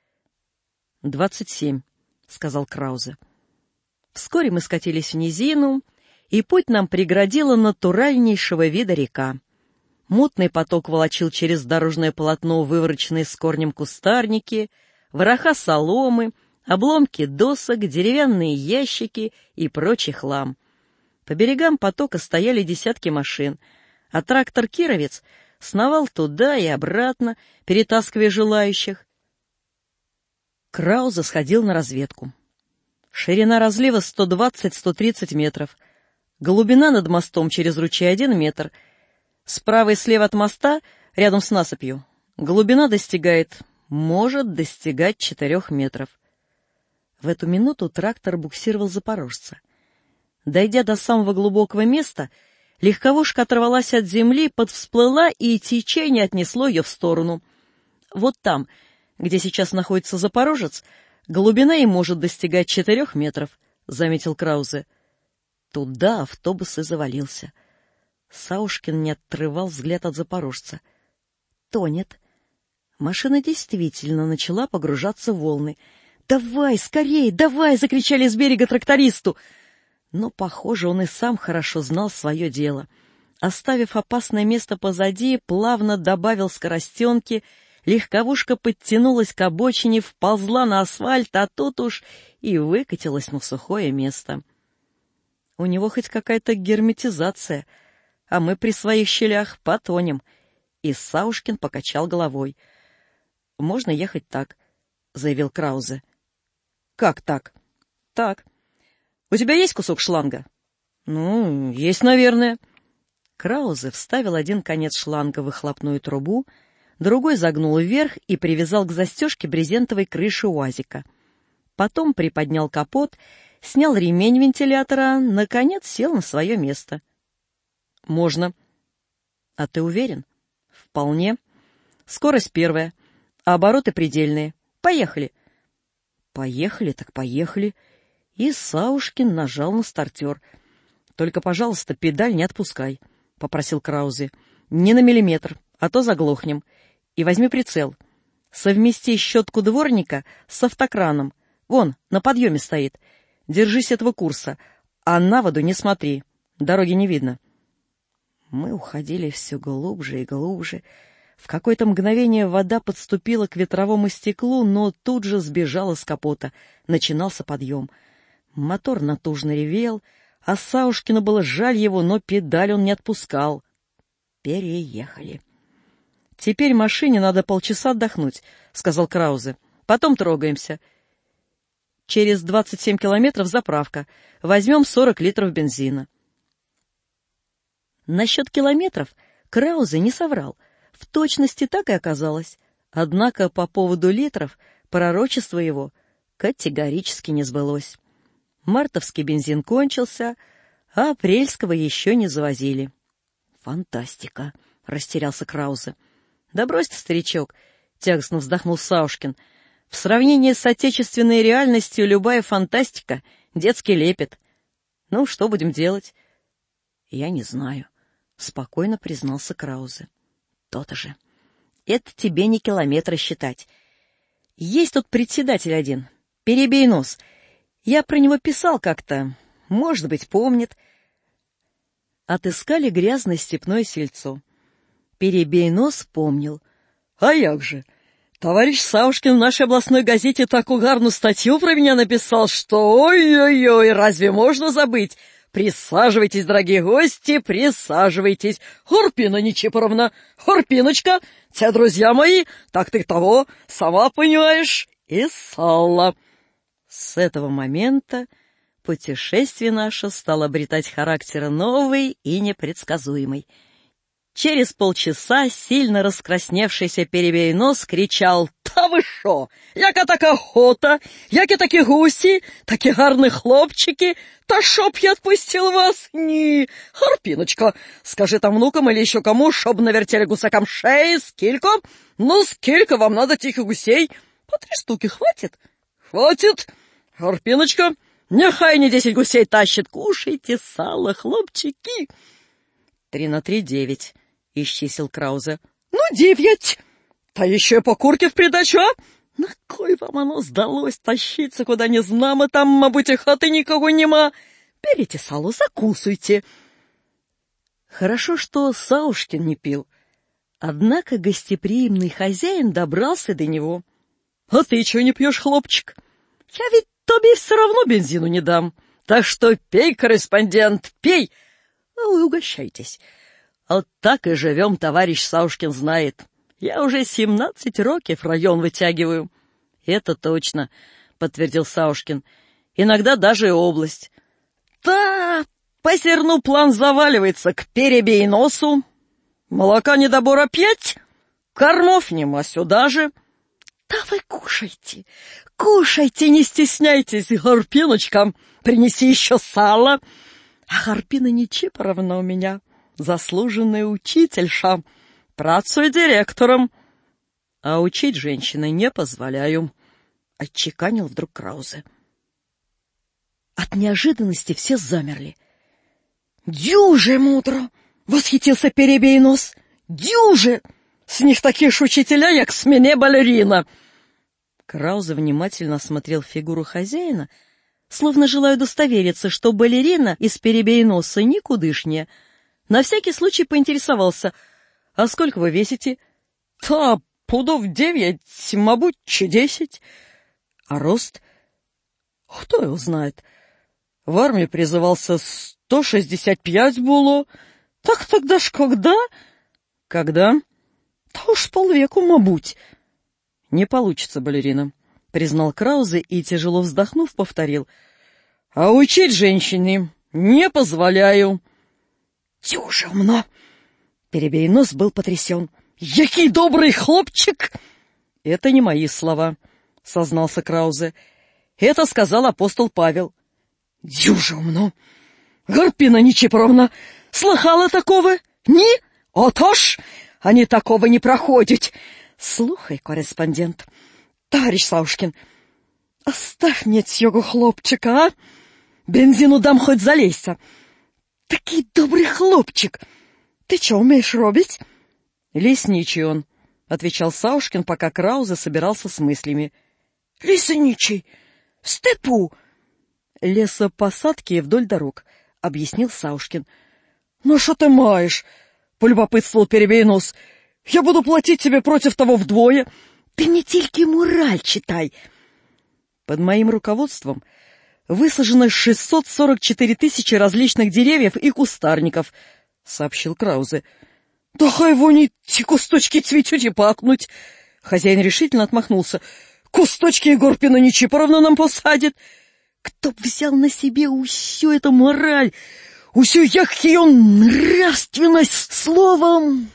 — Двадцать семь, — сказал Краузе. Вскоре мы скатились в низину, и путь нам преградила натуральнейшего вида река. Мутный поток волочил через дорожное полотно вывороченные с корнем кустарники, вороха соломы, обломки досок, деревянные ящики и прочий хлам. По берегам потока стояли десятки машин, а трактор «Кировец» сновал туда и обратно, перетаскивая желающих. Краузе сходил на разведку. Ширина разлива сто двадцать — сто тридцать метров, глубина над мостом через ручей один метр. Справа и слева от моста, рядом с насыпью, глубина достигает, может достигать четырех метров. В эту минуту трактор буксировал запорожца. Дойдя до самого глубокого места, легковушка оторвалась от земли, подвсплыла, и течение отнесло ее в сторону. Вот там, где сейчас находится запорожец, глубина и может достигать четырех метров, — заметил Краузе. Туда автобус и завалился. Саушкин не отрывал взгляд от запорожца. Тонет. Машина действительно начала погружаться в волны. «Давай, скорей, давай!» — закричали с берега трактористу. Но, похоже, он и сам хорошо знал свое дело. Оставив опасное место позади, плавно добавил скоростенки, легковушка подтянулась к обочине, вползла на асфальт, а тут уж и выкатилась на сухое место. У него хоть какая-то герметизация, а мы при своих щелях потонем. И Саушкин покачал головой. — Можно ехать так, — заявил Краузе. — Как так? — Так. — У тебя есть кусок шланга? — Ну, есть, наверное. Краузе вставил один конец шланга в выхлопную трубу, другой загнул вверх и привязал к застежке брезентовой крыши УАЗика. Потом приподнял капот, снял ремень вентилятора, наконец сел на свое место. — Можно. — А ты уверен? — Вполне. Скорость первая, а обороты предельные. Поехали. — Поехали, так поехали. И Саушкин нажал на стартер. — Только, пожалуйста, педаль не отпускай, — попросил Краузе. — Не на миллиметр, а то заглохнем. И возьми прицел. Совмести щетку дворника с автокраном. Вон, на подъеме стоит. Держись этого курса, а на воду не смотри. Дороги не видно. Мы уходили все глубже и глубже. В какое-то мгновение вода подступила к ветровому стеклу, но тут же сбежала с капота. Начинался подъем. Мотор натужно ревел, а Саушкину было жаль его, но педаль он не отпускал. Переехали. — Теперь машине надо полчаса отдохнуть, — сказал Краузе. — Потом трогаемся. Через двадцать семь километров заправка. Возьмем сорок литров бензина. Насчет километров Краузе не соврал. В точности так и оказалось. Однако по поводу литров пророчество его категорически не сбылось. Мартовский бензин кончился, а апрельского еще не завозили. — Фантастика! — растерялся Краузе. — Да брось ты, старичок! — тягостно вздохнул Саушкин. — В сравнении с отечественной реальностью любая фантастика — детский лепет. Ну, что будем делать? Я не знаю, — спокойно признался Краузе. То-то же. Это тебе не километры считать. Есть тут председатель один, Перебей нос. Я про него писал как-то, может быть, помнит. Отыскали грязное степное сельцо. Перебей нос помнил. А як же? Товарищ Саушкин в нашей областной газете такую гарную статью про меня написал, что ой-ой-ой, разве можно забыть? Присаживайтесь, дорогие гости, присаживайтесь. Харпина Ничипоровна, Харпиночка, те друзья мои, так ты того, сама понимаешь, и сало. С этого момента путешествие наше стало обретать характер новый и непредсказуемый. Через полчаса сильно раскрасневшийся Перебей нос кричал: «Та ви шо? Яка така охота? Які такі гусі? Такі гарні хлопчики? Та чтоб я отпустил вас? Ні. Харпиночка, скажи там внукам или еще кому, чтоб навертели гусакам шеи. Сколько? Ну, сколько вам надо тихих гусей? По три штуки хватит? Хватит. Харпиночка, нехай не десять гусей тащит. Кушайте сало, хлопчики». Три на три — девять, — исчислил Краузе. — Ну, девять! Та еще и по курке в придачу, а? На кой вам оно сдалось тащиться, куда не знамо, там, мабуть, и хаты никого нема. Берите сало, закусуйте. Хорошо, что Саушкин не пил. Однако гостеприимный хозяин добрался до него. — А ты чего не пьешь, хлопчик? Я ведь тебе все равно бензину не дам. Так что пей, корреспондент, пей. А вы угощайтесь. Вот так и живем, товарищ Саушкин знает. Я уже семнадцать років район вытягиваю. Это точно, подтвердил Саушкин. Иногда даже и область. Да, по зерну план заваливается к Перебей носу. Молока недобор опять. Кормов нема сюда же. Да вы кушайте, кушайте, не стесняйтесь, Харпиночка. Принеси еще сало. А Харпина Ничипоровна у меня заслуженная учительша, працует директором. А учить женщины не позволяю, — отчеканил вдруг Краузе. От неожиданности все замерли. — Дюже мудро! — восхитился Перебей нос. — Дюже! С них такие ж учителя, як с мене балерина. Краузе внимательно осмотрел фигуру хозяина, словно желая удостовериться, что балерина из Перебей носа никудышняя. На всякий случай поинтересовался: — А сколько вы весите? — Та, пудов девять, мабуть, чи десять. — А рост? — Кто его знает. В армии призывался сто шестьдесят пять было. — Так тогда ж когда? — Когда? — Да уж полвеку, мабуть. — Не получится, балерина, — признал Краузе и, тяжело вздохнув, повторил: — А учить женщине не позволяю. — Дюже умно! Перебей нос был потрясен. — Який добрый хлопчик! — Это не мои слова, — сознался Краузе. — Это сказал апостол Павел. — Дюже умно! Харпина Ничипоровна, слыхала такого? Ни? Отож, они такого не проходят. Слухай, корреспондент, товарищ Саушкин, оставь мне цього хлопчика, а? Бензину дам хоть залейся. Такий добрый хлопчик. Ты что умеешь робить? Лесничий он, — отвечал Саушкин, пока Краузе собирался с мыслями. Лесничий? В степу? Лесопосадки вдоль дорог, — объяснил Саушкин. Ну что ты маешь? — полюбопытствовал Перебей нос. Я буду платить тебе против того вдвое. Ты мне тільки мораль читай. Под моим руководством высажено шестьсот сорок четыре тысячи различных деревьев и кустарников, — сообщил Краузе. — Да хай вони ті кусточки цветют и пахнуть. Хозяин решительно отмахнулся. — Кусточки Харпина Ничипоровна нам посадит. Кто б взял на себе усю эту мораль, усю як ее нравственность, словом,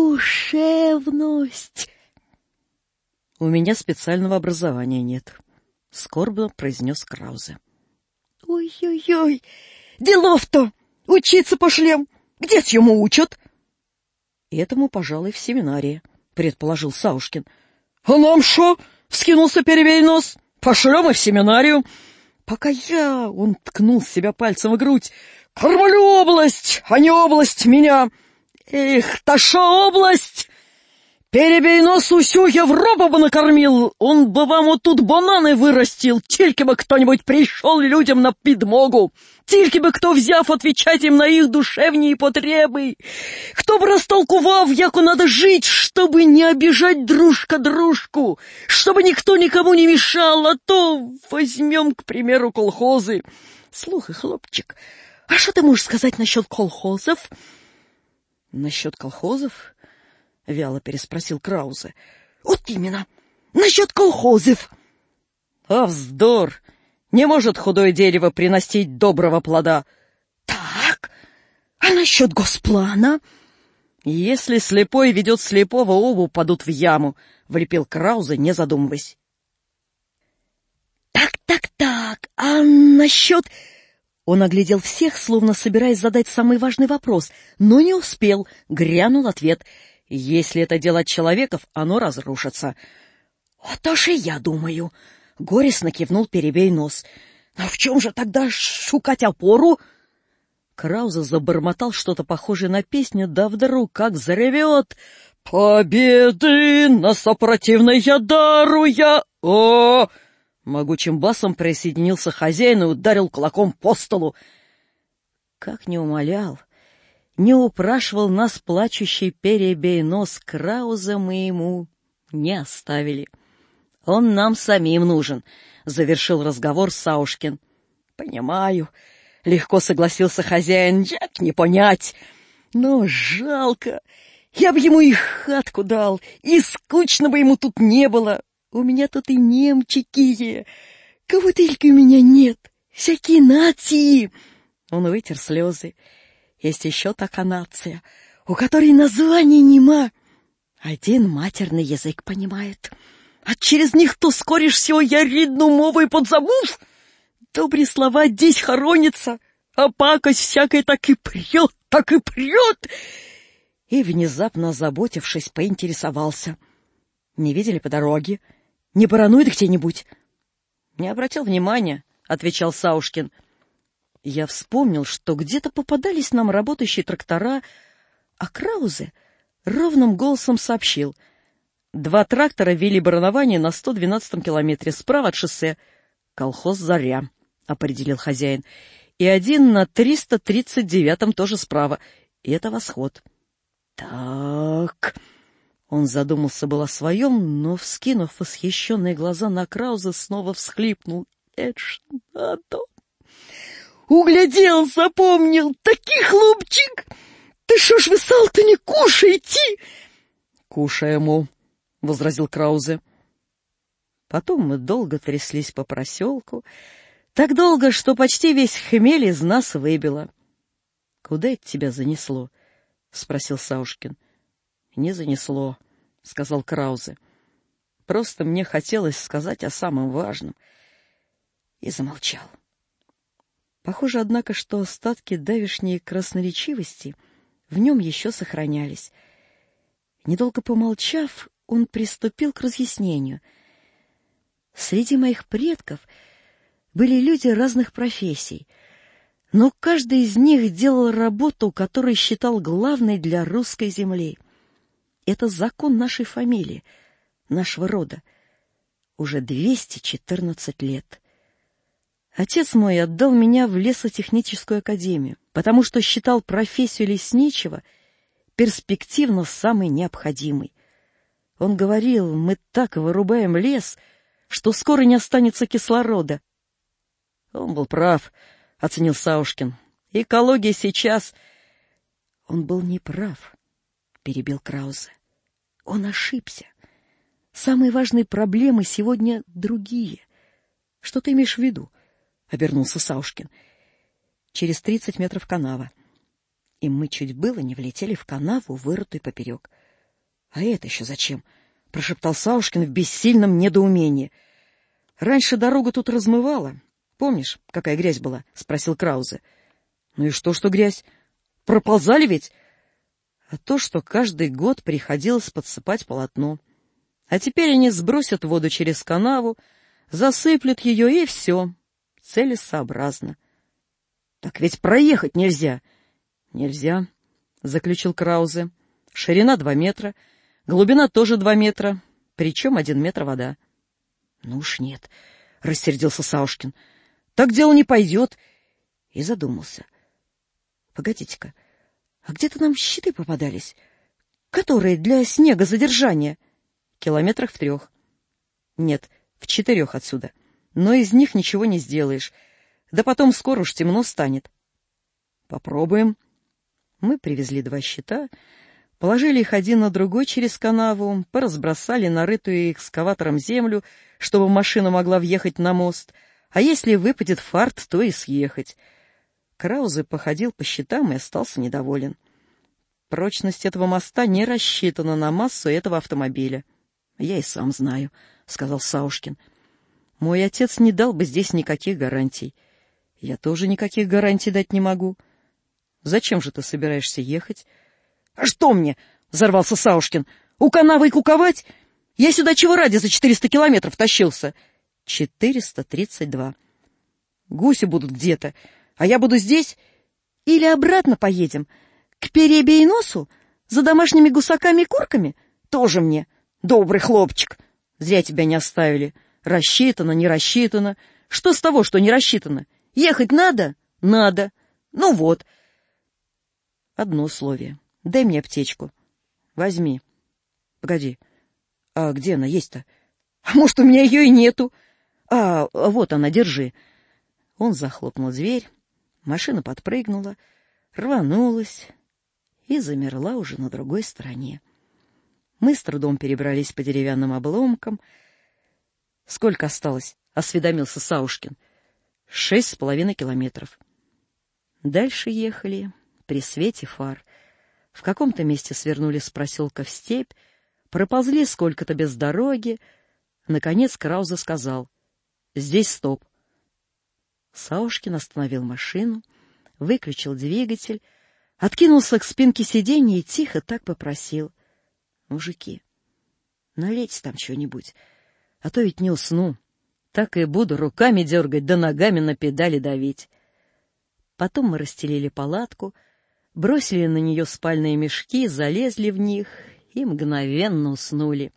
душевность? — У меня специального образования нет, — скорбно произнес Краузе. — Ой-ой-ой, делов-то! Учиться пошлем! Где ему учат? — Этому, пожалуй, в семинарии, — предположил Саушкин. — А нам шо? — вскинулся Перебей нос. — Пошлем и в семинарию. Пока я... — он ткнул себя пальцем в грудь. — Кармалю область, а не область меня. Эх, та шо область! Перебей нос, усю Европу бы накормил, он бы вам вот тут бананы вырастил, тільки бы кто-нибудь пришел людям на підмогу, тільки бы кто, взяв, отвечать им на их душевные потребы, кто бы растолкував, яко надо жить, чтобы не обижать дружка дружку, чтобы никто никому не мешал, а то возьмем, к примеру, колхозы. Слухай, хлопчик, а что ты можешь сказать насчет колхозов? Насчет колхозов? — вяло переспросил Краузе. — Вот именно, насчет колхозов. — А вздор! Не может худое дерево приносить доброго плода. — Так, а насчет госплана? — Если слепой ведет слепого, оба упадут в яму, — влепил Краузе, не задумываясь. — Так, так, так, а насчет... Он оглядел всех, словно собираясь задать самый важный вопрос, но не успел, грянул ответ — если это делать человеков, оно разрушится. — Вот уж и я думаю, — горестно кивнул Перебей нос. — А в чем же тогда шукать опору? Краузе забормотал что-то похожее на песню, да вдруг как заревет: «Победы на сопротивной я даруя!» О! Могучим басом присоединился хозяин и ударил кулаком по столу. Как не умолял, не упрашивал нас плачущий Перебей нос, Краузе мы ему не оставили. Он нам самим нужен, — завершил разговор Саушкин. — Понимаю, — легко согласился хозяин, — як не понять. Но жалко, я бы ему и хатку дал, и скучно бы ему тут не было. У меня тут и немчики, кого только у меня нет, всякие нации. Он вытер слезы. Есть еще такая нация, у которой названия нема. Один матерный язык понимает, а через них то скоріш всего я рідну мову и подзабув. Добрые слова здесь хоронятся, а пакость всякая так и прет, так и прет. И, внезапно озаботившись, поинтересовался. Не видели по дороге? Не баранует где-нибудь? — Не обратил внимания, — отвечал Саушкин. Я вспомнил, что где-то попадались нам работающие трактора, а Краузе ровным голосом сообщил. Два трактора вели баранование на сто двенадцатом километре справа от шоссе. Колхоз «Заря», — определил хозяин. И один на триста тридцать девятом тоже справа. И это восход. Так... Он задумался было о своем, но, вскинув восхищенные глаза на Краузе, снова всхлипнул. Это ж надо! Углядел, запомнил, такий хлопчик! Ты шо ж вы сал-то не кушаете? — Кушаему, — возразил Краузе. Потом мы долго тряслись по проселку, так долго, что почти весь хмель из нас выбило. — Куда это тебя занесло? — спросил Саушкин. — Не занесло, — сказал Краузе. — Просто мне хотелось сказать о самом важном. И замолчал. Похоже, однако, что остатки давешней красноречивости в нем еще сохранялись. Недолго помолчав, он приступил к разъяснению. Среди моих предков были люди разных профессий, но каждый из них делал работу, которую считал главной для русской земли. Это закон нашей фамилии, нашего рода. Уже двести четырнадцать лет. Отец мой отдал меня в лесотехническую академию, потому что считал профессию лесничего перспективно самой необходимой. Он говорил, мы так вырубаем лес, что скоро не останется кислорода. Он был прав, — оценил Саушкин. Экология сейчас... Он был неправ, — перебил Краузе. Он ошибся. Самые важные проблемы сегодня другие. Что ты имеешь в виду? — обернулся Саушкин. Через тридцать метров канава. И мы чуть было не влетели в канаву, вырытую поперек. — А это еще зачем? — прошептал Саушкин в бессильном недоумении. — Раньше дорогу тут размывало. Помнишь, какая грязь была? — спросил Краузе. — Ну и что, что грязь? Проползали ведь? А то, что каждый год приходилось подсыпать полотно. А теперь они сбросят воду через канаву, засыплют ее, и все. Целесообразно. Так ведь проехать нельзя. Нельзя, заключил Краузе. Ширина два метра, глубина тоже два метра, причем один метр вода. Ну уж нет, рассердился Саушкин. Так дело не пойдет. И задумался. Погодите-ка, а где-то нам щиты попадались, которые для снегозадержания. Километрах в трех. Нет, в четырех отсюда. Но из них ничего не сделаешь. Да потом скоро уж темно станет. Попробуем. Мы привезли два щита, положили их один на другой через канаву, поразбросали нарытую экскаватором землю, чтобы машина могла въехать на мост, а если выпадет фарт, то и съехать. Краузе походил по щитам и остался недоволен. Прочность этого моста не рассчитана на массу этого автомобиля. Я и сам знаю, — сказал Саушкин. Мой отец не дал бы здесь никаких гарантий. Я тоже никаких гарантий дать не могу. Зачем же ты собираешься ехать? — А что мне? — взорвался Саушкин. — У канавы и куковать? Я сюда чего ради за четыреста километров тащился? — Четыреста тридцать два. Гуси будут где-то, а я буду здесь? Или обратно поедем? К Перебейносу? За домашними гусаками и курками? Тоже мне. Добрый хлопчик. Зря тебя не оставили. Рассчитано, не рассчитано. Что с того, что не рассчитано? Ехать надо? Надо. Ну вот. Одно условие. Дай мне аптечку. Возьми. Погоди. А где она есть-то? А может, у меня ее и нету? А, вот она, держи. Он захлопнул дверь. Машина подпрыгнула, рванулась и замерла уже на другой стороне. Мы с трудом перебрались по деревянным обломкам. — Сколько осталось? — осведомился Саушкин. — Шесть с половиной километров. Дальше ехали при свете фар. В каком-то месте свернули с проселка в степь, проползли сколько-то без дороги. Наконец Краузе сказал: — Здесь стоп. Саушкин остановил машину, выключил двигатель, откинулся к спинке сиденья и тихо так попросил: — Мужики, налейте там чего-нибудь, а то ведь не усну. Так и буду руками дергать да ногами на педали давить. Потом мы расстелили палатку, бросили на нее спальные мешки, залезли в них и мгновенно уснули.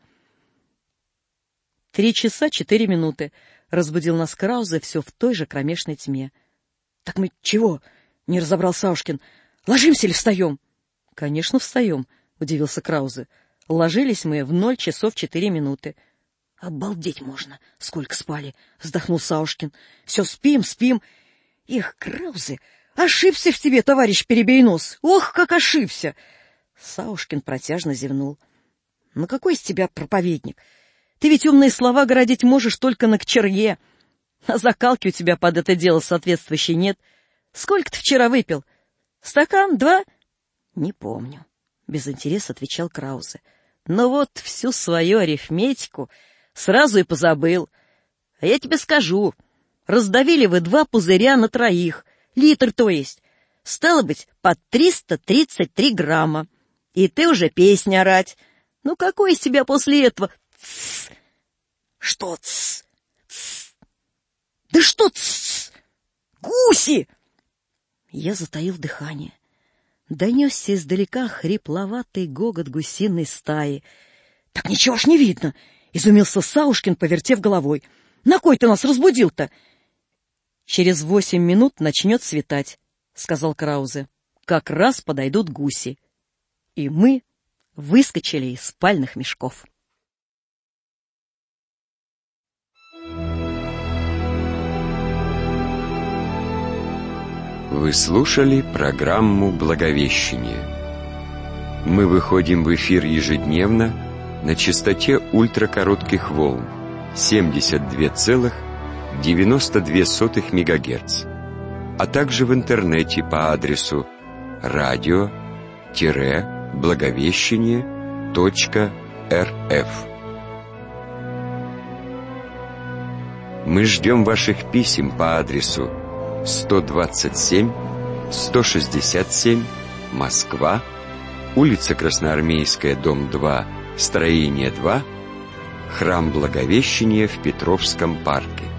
Три часа четыре минуты. Разбудил нас Краузе все в той же кромешной тьме. — Так мы чего? — не разобрал Саушкин. — Ложимся или встаем? — Конечно, встаем, — удивился Краузе. Ложились мы в ноль часов четыре минуты. — Обалдеть можно, сколько спали, — вздохнул Саушкин. — Все спим, спим. Эх, Краузе, ошибся в тебе, товарищ Перебейнос. Ох, как ошибся! Саушкин протяжно зевнул. — Ну какой из тебя проповедник? Ты ведь умные слова городить можешь только на кчерье. А закалки у тебя под это дело соответствующей нет. Сколько ты вчера выпил? Стакан? Два? Не помню. Без интереса отвечал Краузе. Но вот всю свою арифметику сразу и позабыл. А я тебе скажу. Раздавили вы два пузыря на троих. Литр, то есть. Стало быть, по триста тридцать три грамма. И ты уже песнь орать. Ну какой из тебя после этого... Тссс. Что тссс? Тссс. Да что тссс? Гуси! Я затаил дыхание. Донесся издалека хрипловатый гогот гусиной стаи. — Так ничего ж не видно! — изумился Саушкин, повертев головой. — На кой ты нас разбудил-то? — Через восемь минут начнет светать, — сказал Краузе. — Как раз подойдут гуси. И мы выскочили из спальных мешков. Вы слушали программу «Благовещение». Мы выходим в эфир ежедневно на частоте ультракоротких волн семьдесят два целых девяносто две сотых мегагерц, а также в интернете по адресу радио-благовещение точка рф. Мы ждем ваших писем по адресу сто двадцать семь сто шестьдесят семь, Москва, улица Красноармейская, дом два, строение два, храм Благовещения в Петровском парке.